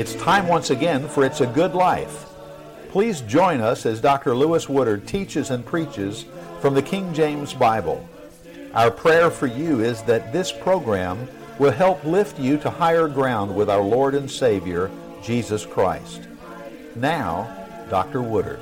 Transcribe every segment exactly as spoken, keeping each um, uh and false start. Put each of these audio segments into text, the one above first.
It's time once again for It's a Good Life. Please join us as Doctor Lewis Woodard teaches and preaches from the King James Bible. Our prayer for you is that this program will help lift you to higher ground with our Lord and Savior, Jesus Christ. Now, Doctor Woodard.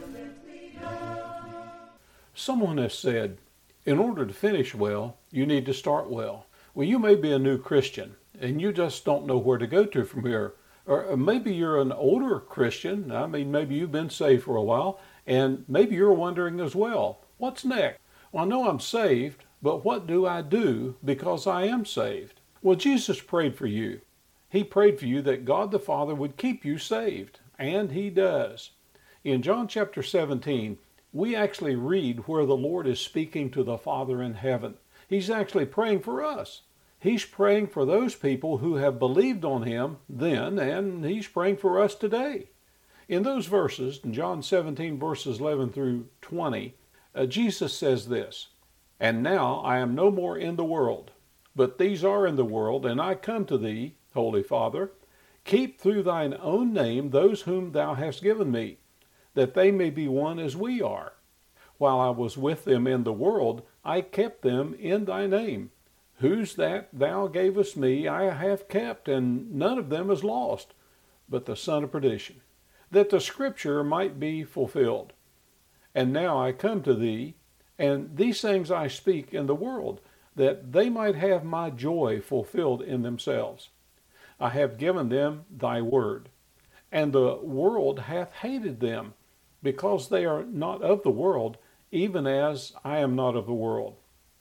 Someone has said, in order to finish well, you need to start well. Well, you may be a new Christian, and you just don't know where to go to from here. Or maybe you're an older Christian. I mean, maybe you've been saved for a while, and maybe you're wondering as well, what's next? Well, I know I'm saved, but what do I do because I am saved? Well, Jesus prayed for you. He prayed for you that God the Father would keep you saved, and He does. In John chapter seventeen, we actually read where the Lord is speaking to the Father in heaven. He's actually praying for us. He's praying for those people who have believed on Him then, and He's praying for us today. In those verses, in John seventeen, verses eleven through twenty, uh, Jesus says this, "And now I am no more in the world, but these are in the world, and I come to Thee, Holy Father. Keep through Thine own name those whom Thou hast given Me, that they may be one as we are. While I was with them in the world, I kept them in Thy name. Whose that Thou gavest me I have kept, and none of them is lost, but the son of perdition, that the scripture might be fulfilled. And now I come to Thee, and these things I speak in the world, that they might have my joy fulfilled in themselves. I have given them Thy word, and the world hath hated them, because they are not of the world, even as I am not of the world.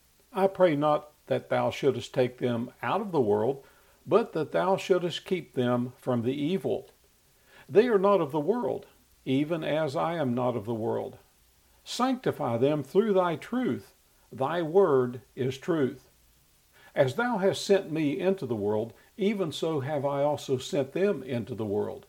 I pray not that Thou shouldest take them out of the world, but that Thou shouldest keep them from the evil. They are not of the world, even as I am not of the world. Sanctify them through Thy truth. Thy word is truth. As Thou hast sent me into the world, even so have I also sent them into the world.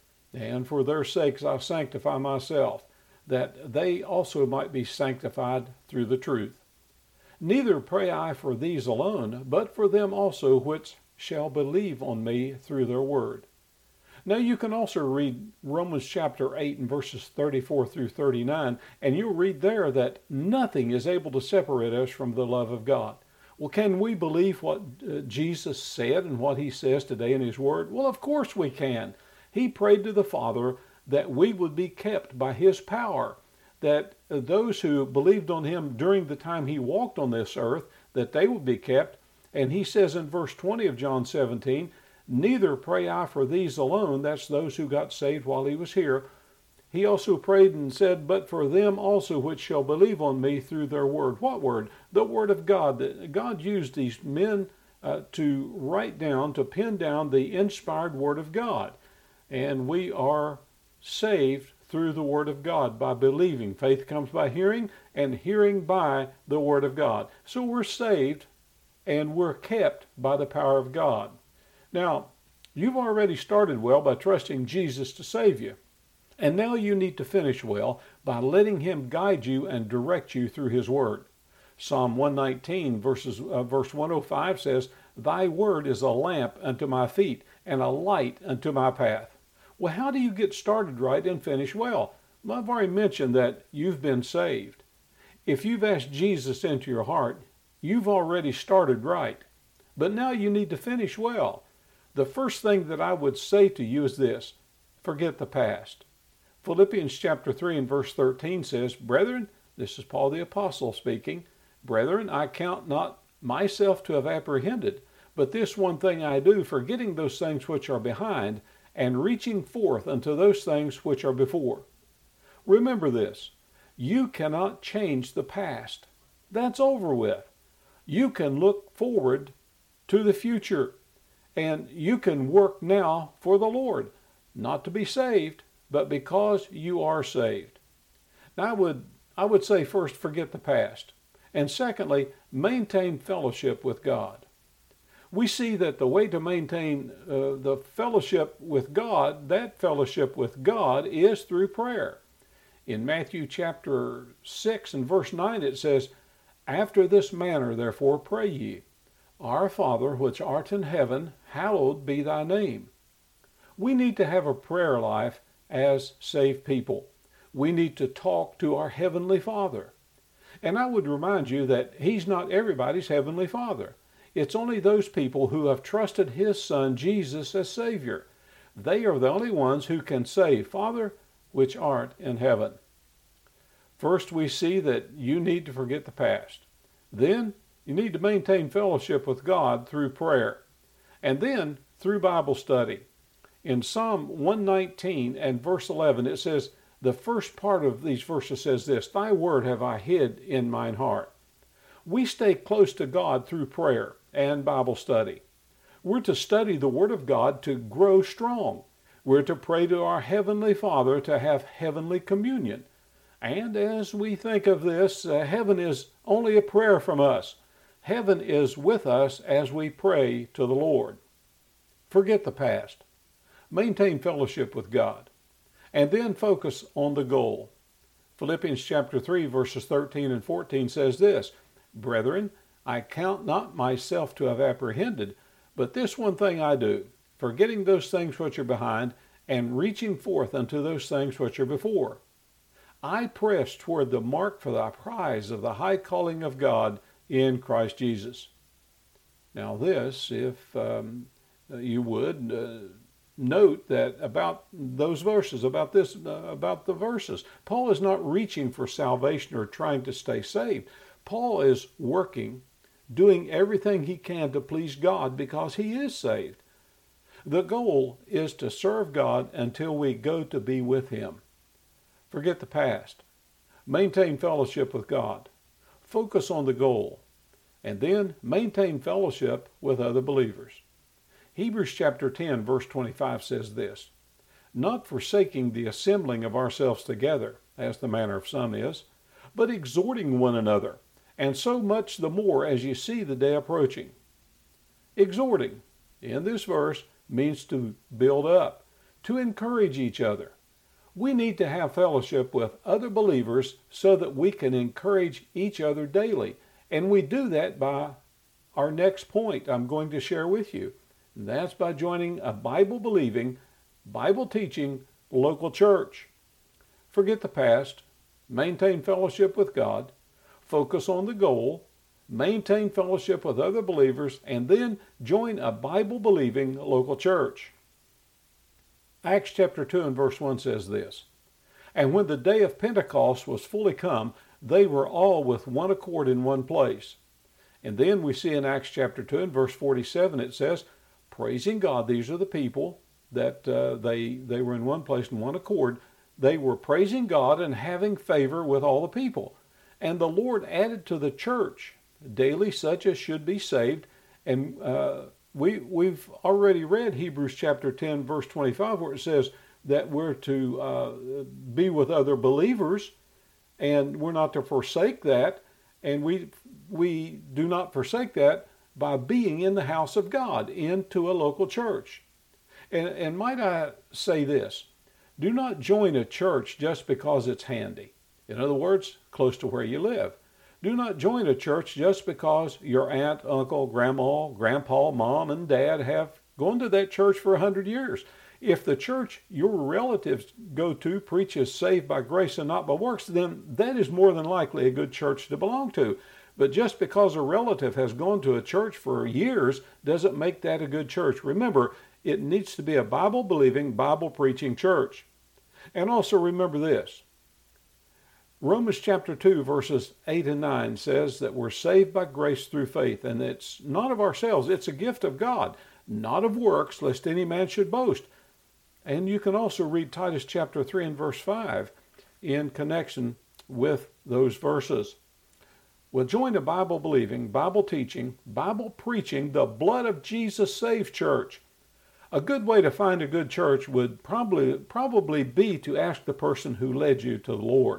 And for their sakes I sanctify myself, that they also might be sanctified through the truth. Neither pray I for these alone, but for them also which shall believe on me through their word." Now you can also read Romans chapter eight and verses thirty-four through thirty-nine, and you'll read there that nothing is able to separate us from the love of God. Well, can we believe what uh, Jesus said and what He says today in His word? Well, of course we can. He prayed to the Father that we would be kept by His power, that those who believed on Him during the time He walked on this earth, that they would be kept. And He says in verse twenty of John seventeen, "Neither pray I for these alone," that's those who got saved while He was here. He also prayed and said, "But for them also which shall believe on me through their word." What word? The word of God. God used these men uh, to write down, to pen down the inspired word of God. And we are saved through the word of God by believing. Faith comes by hearing, and hearing by the word of God. So we're saved, and we're kept by the power of God. Now, you've already started well by trusting Jesus to save you. And now you need to finish well by letting Him guide you and direct you through His word. Psalm one nineteen, verses, uh, verse one oh five says, "Thy word is a lamp unto my feet, and a light unto my path." Well, how do you get started right and finish well? Well, I've already mentioned that you've been saved. If you've asked Jesus into your heart, you've already started right. But now you need to finish well. The first thing that I would say to you is this: forget the past. Philippians chapter three and verse thirteen says, "Brethren," this is Paul the Apostle speaking, "Brethren, I count not myself to have apprehended, but this one thing I do, forgetting those things which are behind, and reaching forth unto those things which are before." Remember this: you cannot change the past. That's over with. You can look forward to the future, and you can work now for the Lord, not to be saved, but because you are saved. Now I would, I would say first, forget the past, and secondly, maintain fellowship with God. We see that the way to maintain uh, the fellowship with God, that fellowship with God is through prayer. In Matthew chapter six and verse nine it says, "After this manner therefore pray ye, Our Father which art in heaven, hallowed be Thy name." We need to have a prayer life as saved people. We need to talk to our Heavenly Father. And I would remind you that He's not everybody's Heavenly Father. It's only those people who have trusted His Son, Jesus, as Savior. They are the only ones who can say, Father, which art in heaven. First, we see that you need to forget the past. Then, you need to maintain fellowship with God through prayer. And then, through Bible study. In Psalm one nineteen and verse eleven, it says, the first part of these verses says this, Thy word have I hid in mine heart. We stay close to God through prayer and Bible study. We're to study the Word of God to grow strong. We're to pray to our Heavenly Father to have heavenly communion. And as we think of this, uh, heaven is only a prayer from us. Heaven is with us as we pray to the Lord. Forget the past. Maintain fellowship with God. And then focus on the goal. Philippians chapter three, verses thirteen and fourteen says this, Brethren, I count not myself to have apprehended, but this one thing I do, forgetting those things which are behind, and reaching forth unto those things which are before. I press toward the mark for the prize of the high calling of God in Christ Jesus. Now this, if um, you would, uh, note that about those verses, about this, uh, about the verses, Paul is not reaching for salvation or trying to stay saved. Paul is working, doing everything he can to please God because he is saved. The goal is to serve God until we go to be with Him. Forget the past. Maintain fellowship with God. Focus on the goal. And then maintain fellowship with other believers. Hebrews chapter ten, verse twenty-five says this, Not forsaking the assembling of ourselves together, as the manner of some is, but exhorting one another, and so much the more as you see the day approaching. Exhorting, in this verse, means to build up, to encourage each other. We need to have fellowship with other believers so that we can encourage each other daily. And we do that by our next point I'm going to share with you. And that's by joining a Bible-believing, Bible-teaching local church. Forget the past, maintain fellowship with God, focus on the goal, maintain fellowship with other believers, and then join a Bible-believing local church. Acts chapter two and verse one says this, And when the day of Pentecost was fully come, they were all with one accord in one place. And then we see in Acts chapter two and verse forty-seven, it says, praising God, these are the people that uh, they, they were in one place in one accord. They were praising God and having favor with all the people. And the Lord added to the church daily such as should be saved. And uh, we, we've already read Hebrews chapter ten, verse twenty-five, where it says that we're to uh, be with other believers, and we're not to forsake that. And we, we do not forsake that by being in the house of God, into a local church. And, and might I say this, do not join a church just because it's handy. In other words, close to where you live. Do not join a church just because your aunt, uncle, grandma, grandpa, mom, and dad have gone to that church for a hundred years. If the church your relatives go to preaches saved by grace and not by works, then that is more than likely a good church to belong to. But just because a relative has gone to a church for years doesn't make that a good church. Remember, it needs to be a Bible-believing, Bible-preaching church. And also remember this. Romans chapter two, verses eight and nine says that we're saved by grace through faith, and it's not of ourselves. It's a gift of God, not of works, lest any man should boast. And you can also read Titus chapter three and verse five in connection with those verses. Well, join a Bible-believing, Bible-teaching, Bible-preaching, the blood of Jesus saves church. A good way to find a good church would probably, probably be to ask the person who led you to the Lord.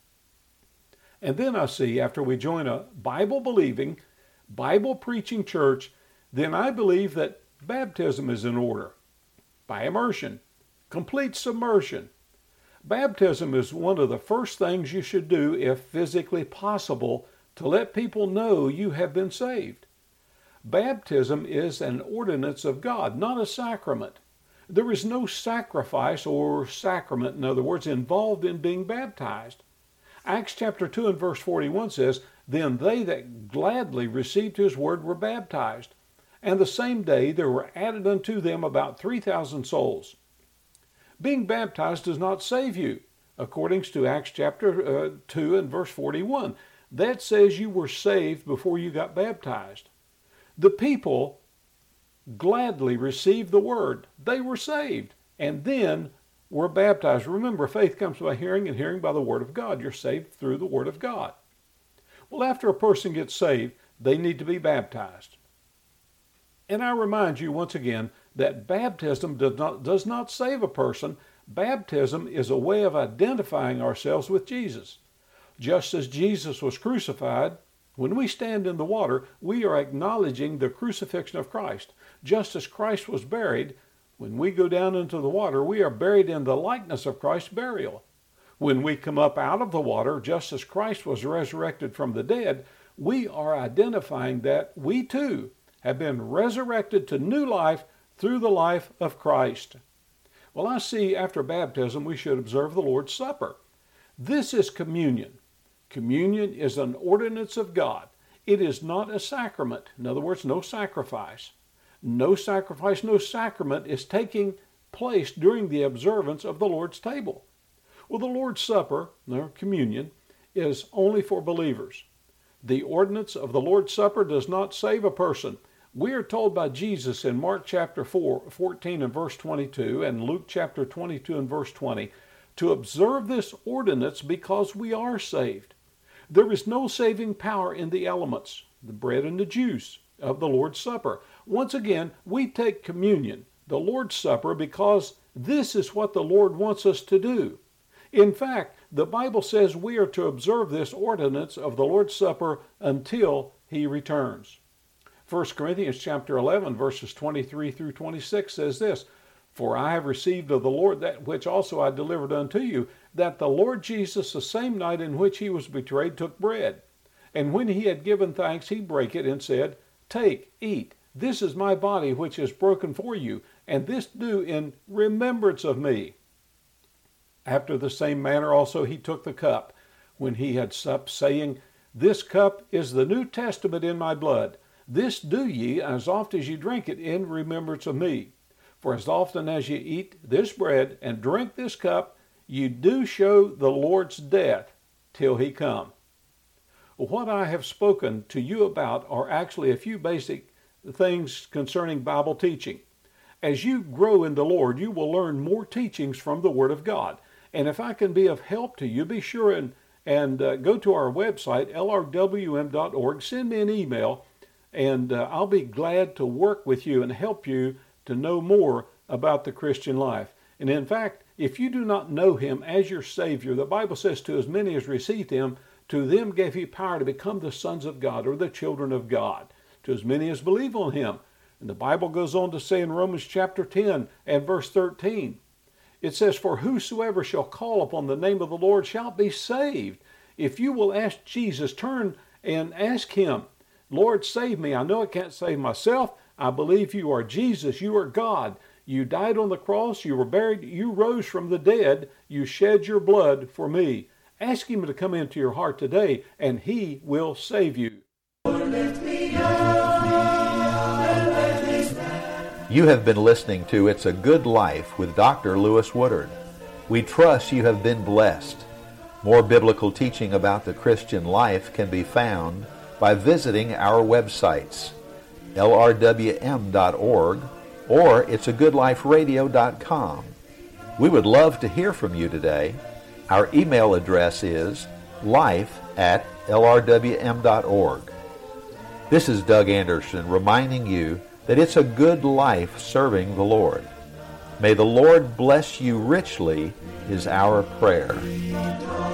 And then I see, after we join a Bible-believing, Bible-preaching church, then I believe that baptism is in order. By immersion, complete submersion. Baptism is one of the first things you should do, if physically possible, to let people know you have been saved. Baptism is an ordinance of God, not a sacrament. There is no sacrifice or sacrament, in other words, involved in being baptized. Acts chapter two and verse forty-one says, "Then they that gladly received his word were baptized. And the same day there were added unto them about three thousand souls." Being baptized does not save you, according to Acts chapter uh, two and verse forty-one. That says you were saved before you got baptized. The people gladly received the word. They were saved and then were baptized. Remember, faith comes by hearing, and hearing by the word of God. You're saved through the word of God. Well, after a person gets saved, they need to be baptized. And I remind you once again that baptism does not, does not save a person. Baptism is a way of identifying ourselves with Jesus. Just as Jesus was crucified, when we stand in the water, we are acknowledging the crucifixion of Christ. Just as Christ was buried, when we go down into the water, we are buried in the likeness of Christ's burial. When we come up out of the water, just as Christ was resurrected from the dead, we are identifying that we too have been resurrected to new life through the life of Christ. Well, I see after baptism we should observe the Lord's Supper. This is communion. Communion is an ordinance of God. It is not a sacrament. In other words, no sacrifice. No sacrifice, no sacrament is taking place during the observance of the Lord's table. Well, the Lord's Supper, or communion, is only for believers. The ordinance of the Lord's Supper does not save a person. We are told by Jesus in Mark chapter four, fourteen and verse twenty-two, and Luke chapter twenty-two and verse twenty, to observe this ordinance because we are saved. There is no saving power in the elements, the bread and the juice of the Lord's Supper. Once again, we take communion, the Lord's Supper, because this is what the Lord wants us to do. In fact, the Bible says we are to observe this ordinance of the Lord's Supper until He returns. First Corinthians chapter eleven, verses twenty-three through twenty-six says this, "For I have received of the Lord that which also I delivered unto you, that the Lord Jesus, the same night in which he was betrayed, took bread. And when he had given thanks, he brake it and said, Take, eat, this is my body which is broken for you, and this do in remembrance of me. After the same manner also he took the cup, when he had supped, saying, This cup is the New Testament in my blood. This do ye, as oft as ye drink it, in remembrance of me. For as often as ye eat this bread and drink this cup, ye do show the Lord's death till he come." What I have spoken to you about are actually a few basic things concerning Bible teaching. As you grow in the Lord, you will learn more teachings from the Word of God. And if I can be of help to you, be sure and, and uh, go to our website, L R W M dot org, send me an email, and uh, I'll be glad to work with you and help you to know more about the Christian life. And in fact, if you do not know him as your Savior, the Bible says, to as many as received him, to them gave he power to become the sons of God, or the children of God, to as many as believe on him. And the Bible goes on to say in Romans chapter ten and verse thirteen, it says, "For whosoever shall call upon the name of the Lord shall be saved." If you will ask Jesus, turn and ask him, "Lord, save me. I know I can't save myself. I believe you are Jesus. You are God. You died on the cross. You were buried. You rose from the dead. You shed your blood for me." Ask him to come into your heart today, and he will save you. You have been listening to It's a Good Life with Doctor Lewis Woodard. We trust you have been blessed. More biblical teaching about the Christian life can be found by visiting our websites, L R W M dot org or it's a good life radio dot com. We would love to hear from you today. Our email address is life at L R W M dot org. This is Doug Anderson reminding you that it's a good life serving the Lord. May the Lord bless you richly is our prayer.